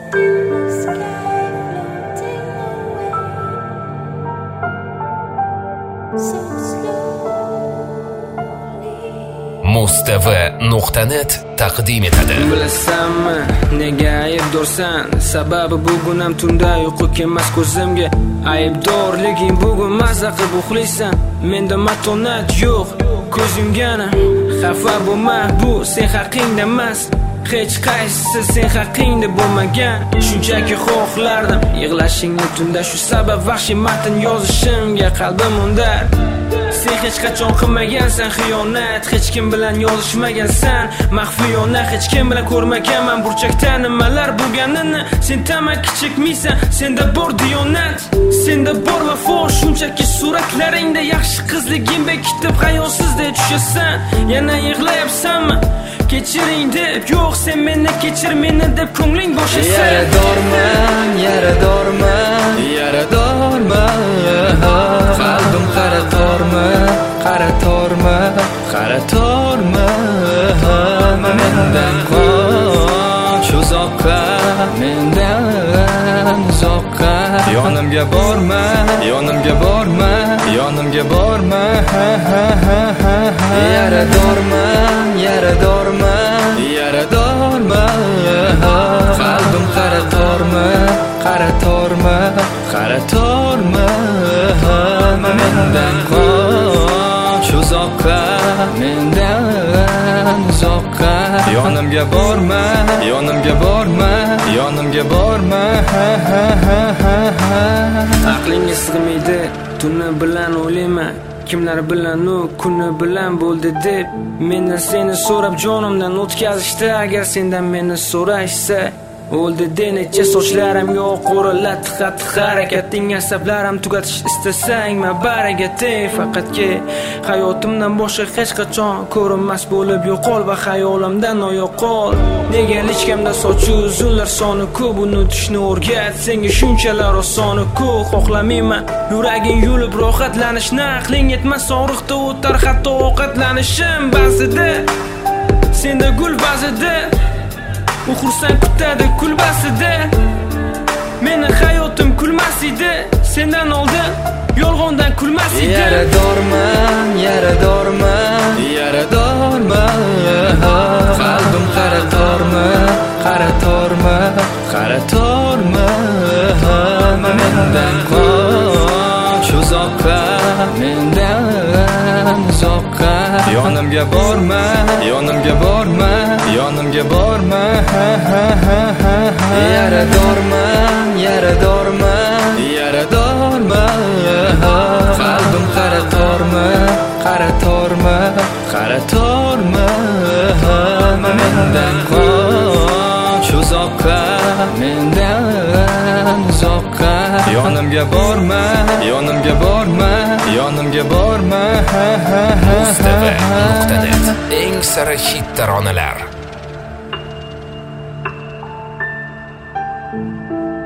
mustv.net taqdim etadi. Bilasanmi, nega aybdorsan? Sababi bugun ham tunda uyqu kelmas ko'zimga. Aybdorliging bugun mazza qilib uxlaysan. Menda matonat yo'q, ko'z yumganim. Xafa bo'lma, bu sen haqingda emas. Hech qaysisi sen haqingda bo'lmagan. Shunchaki xohlardim yig'lashingni tunda, shu sabab vahshiy matn yozishimga qalbim undar. Sen hech qachon qilmagansan xiyonat, hech kim bilan yozishmagansan maxfiyona, hech kim bilan ko'rmaganman burchakda nimalar bo'lganini. Sen tamaki chekmaysan, senda bor diyonat, senda bor vafo. Shunchaki suratlaringda yaxshi qizliging bekitib hayosizda tushasan. Yana yig'layapsanmi? Kechiring deb, yo'q sen meni kechir meni deb ko'ngling bo'shasa. Yaradorman, yaradorman, yaradorman. Qalbim qaratorman, qaratorman, qaratorman. Mendan qoch uzoqqa, mendan uzoqqa. Yonimga borma, yonimga borma, yonimga borma. Yaradorman, yaradorman, yaradorman. Qalbim qaratorman, qaratorman, qaratorman. Mendan qoch uzoqqa, mendan uzoqqa. Yonimga borma, yonimga borma, yonimga borma. Aqlingga sig'maydi, tuni bilan o'ylayman. Kimlar bilan u kuni bilan bo'ldi deb mendan seni so'rab jonimdan o'tkazishdi. Agar sendan meni so'rashsa, o'ldi de necha sochlarimga o'qo'rillat xat harakating asablarim tugatish istasang mabaraga teng. Faqatki hayotimdan boshqa hech qachon ko'rinmas bo'lib yo'qol va xayolimdan oyoqol. Nega lichkamda sochi uzunlar soni ko'p, unutishni o'rgat. Senga shunchalar osoni ko'p, xohlamayman yuraging yulib rohatlanishni. Aqling yetmas og'riqda o'tar hatto ovqatlanishim. Ba'zida senda gul, ba'zida u xursand kutadi kulbasida. Meni hayotim kulmas edi, sendan oldin yolg'ondan kulmas edi. Yaradorman, yaradorman, yaradorman. Qalbim qaratorman, qaratorman, qaratorman. Mendan qoch uzoqqa, mendan uzoqqa. Yonimga borma, yonimga borma, yonimga borma. Yaradorman, yaradorman, yaradorman. Qalbim qaratorman, qaratorman, qaratorman. Mendan qoch uzoqqa, mendan uzoqqa. Yonimga borma, yonimga borma, yonimga borma. mustv.net eng sara hit taronalar.